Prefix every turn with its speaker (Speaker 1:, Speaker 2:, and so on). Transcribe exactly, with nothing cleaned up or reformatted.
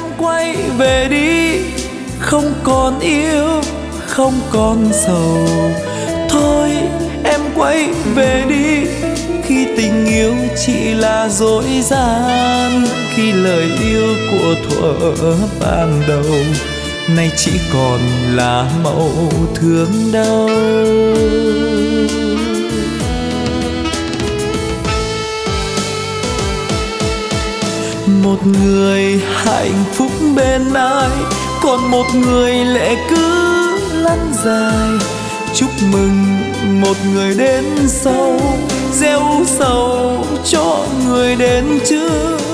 Speaker 1: em quay về đi, không còn yêu, không còn sầu. Thôi em quay về đi, khi tình yêu chỉ là dối gian, khi lời yêu của thuở ban đầu nay chỉ còn là màu thương đau. Một người hạnh phúc bên ai, còn một người lệ cứ lăn dài. Chúc mừng một người đến sau, gieo sầu cho người đến trước.